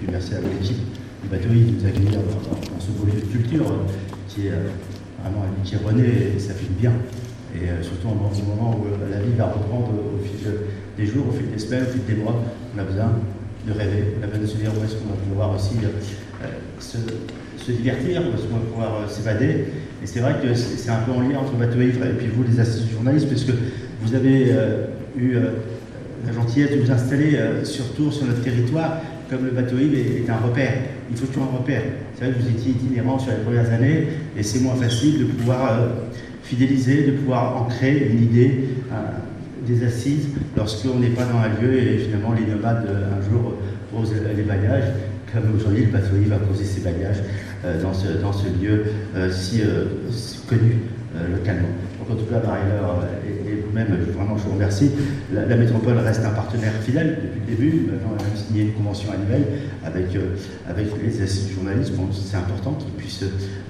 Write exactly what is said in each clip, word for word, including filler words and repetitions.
remercier l'équipe du bateau qui nous a accueillis dans, dans, dans ce beau lieu de culture qui est euh, vraiment qui est rené et ça fait du bien. Et euh, surtout au moment où euh, la vie va reprendre au, au fil des jours, au fil des semaines, au fil des mois, on a besoin de rêver, on a besoin de se dire où est-ce qu'on va pouvoir aussi euh, se, se divertir, où est-ce qu'on va pouvoir euh, s'évader. Et c'est vrai que c'est un peu en lien entre Bateau Ivre et puis vous, les assistants journalistes, puisque vous avez euh, eu euh, la gentillesse de vous installer euh, sur Tours, sur notre territoire, comme le Bateau Ivre est, est un repère. Il faut toujours un repère. C'est vrai que vous étiez itinérant sur les premières années, et c'est moins facile de pouvoir euh, fidéliser, de pouvoir ancrer une idée, euh, des assises, lorsqu'on n'est pas dans un lieu et finalement les nomades un jour posent les bagages, comme aujourd'hui le Bateau Ivre va poser ses bagages euh, dans, ce, dans ce lieu euh, si, euh, si connu euh, localement. Donc en tout cas, Marie-Laure et, et vous-même, vraiment je vous remercie. La, la métropole reste un partenaire fidèle depuis le début. Maintenant, on a signé une convention annuelle avec, euh, avec les assises journalistes. Bon, c'est important qu'ils puissent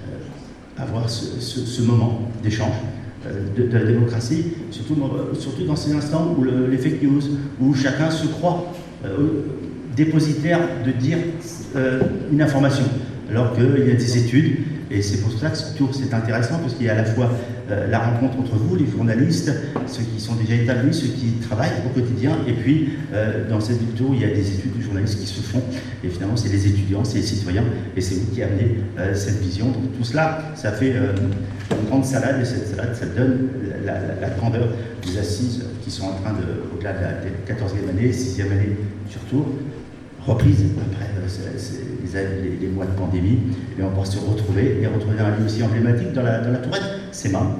euh, avoir ce, ce, ce moment d'échange. De, de la démocratie, surtout, surtout dans ces instants où le, les fake news, où chacun se croit euh, dépositaire de dire euh, une information, alors qu'il y a des études, et c'est pour cela que ce tour c'est intéressant, parce qu'il y a à la fois euh, la rencontre entre vous, les journalistes, ceux qui sont déjà établis, ceux qui travaillent au quotidien, et puis euh, dans cette tour il y a des études de journalistes qui se font, et finalement c'est les étudiants, c'est les citoyens, et c'est vous qui amenez euh, cette vision. Donc tout cela, ça fait euh, une grande salade, et cette salade, ça donne la, la, la grandeur des assises qui sont en train de, au-delà de la quatorzième année, sixième année sur Tours, reprise après euh, c'est, c'est les, les, les mois de pandémie, et on pourra se retrouver, et retrouver dans un lieu aussi emblématique dans la, dans la Tourette, c'est Mâmes.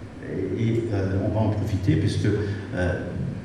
Et, et euh, on va en profiter, puisque euh,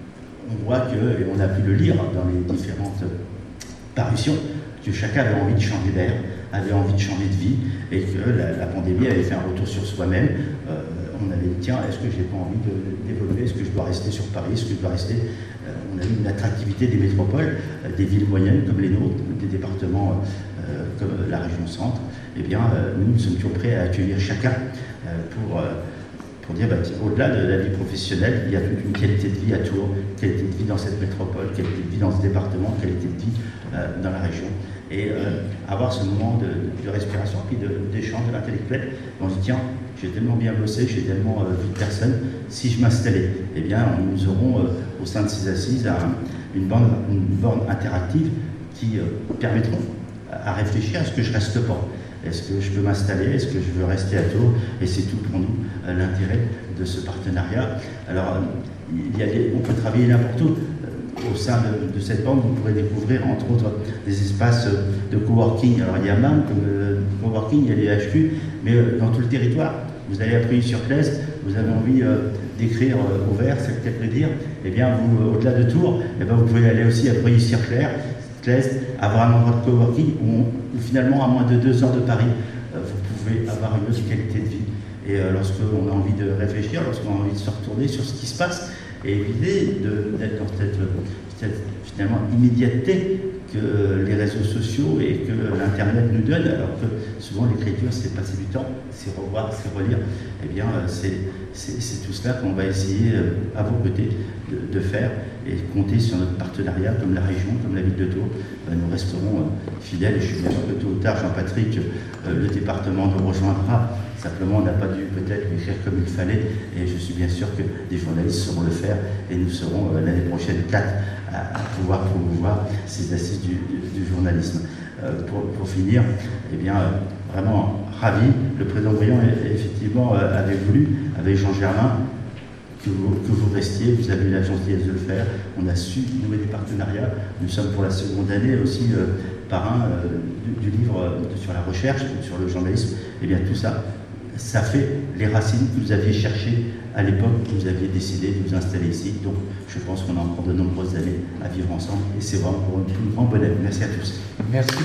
on voit que, et on a pu le lire dans les différentes parutions, que chacun avait envie de changer d'air, avait envie de changer de vie, et que la, la pandémie avait fait un retour sur soi-même. Euh, on avait dit, tiens, est-ce que j'ai pas envie de, d'évoluer, est-ce que je dois rester sur Paris, est-ce que je dois rester... Euh, on a eu une attractivité des métropoles, euh, des villes moyennes comme les nôtres, des départements euh, comme la région centre. Eh bien, euh, nous, nous sommes toujours prêts à accueillir chacun euh, pour... Euh, pour dire, bah, au-delà de la vie professionnelle, il y a toute une qualité de vie à Tours, qualité de vie dans cette métropole, qualité de vie dans ce département, qualité de vie euh, dans la région. Et euh, avoir ce moment de, de respiration, puis d'échange de, de l'intellectuel. On se dit, tiens, j'ai tellement bien bossé, j'ai tellement euh, vu de personnes, si je m'installais, eh bien, nous aurons euh, au sein de ces assises un, une, bande, une borne interactive qui euh, permettront à réfléchir à ce que je reste pas. Est-ce que je peux m'installer? Est-ce que je veux rester à Tours? Et c'est tout pour nous euh, l'intérêt de ce partenariat. Alors, euh, il y a des, on peut travailler n'importe où. Euh, au sein de, de cette bande, vous pourrez découvrir entre autres des espaces de coworking. Alors, il y a Mâmes comme euh, coworking, il y a les H Q, mais euh, dans tout le territoire. Vous allez appuyer sur Cleste, vous avez envie euh, d'écrire euh, au vert, c'est le cas de dire, et bien, vous, euh, au-delà de Tours, eh bien, vous pouvez aller aussi appuyer sur Claire, avoir un endroit de coworking où, où finalement, à moins de deux heures de Paris, euh, vous pouvez avoir une autre qualité de vie. Et euh, lorsqu'on a envie de réfléchir, lorsqu'on a envie de se retourner sur ce qui se passe, et éviter d'être dans cette, cette finalement immédiateté que les réseaux sociaux et que l'Internet nous donnent, alors que souvent l'écriture c'est passer du temps, c'est revoir, c'est relire, et bien c'est tout cela qu'on va essayer à vos côtés de, de faire et compter sur notre partenariat comme la région, comme la ville de Tours. Nous resterons fidèles et je suis bien sûr que tôt ou tard, Jean-Patrick, le département nous rejoindra. Simplement, on n'a pas dû peut-être l'écrire comme il fallait et je suis bien sûr que des journalistes sauront le faire et nous serons l'année prochaine quatre à, à pouvoir promouvoir ces assises du, du, du journalisme. Euh, pour, pour finir, eh bien, euh, vraiment ravi, le président Briand effectivement euh, avait voulu, avec Jean Germain, que vous, que vous restiez, vous avez eu la gentillesse de le faire, on a su nouer des partenariats, nous sommes pour la seconde année aussi euh, parrain euh, du, du livre euh, sur la recherche, sur le journalisme, et bien tout ça, ça fait les racines que vous aviez cherchées à l'époque où vous aviez décidé de vous installer ici. Donc je pense qu'on a encore de nombreuses années à vivre ensemble et c'est vraiment pour un plus grand bonheur. Merci à tous. Merci.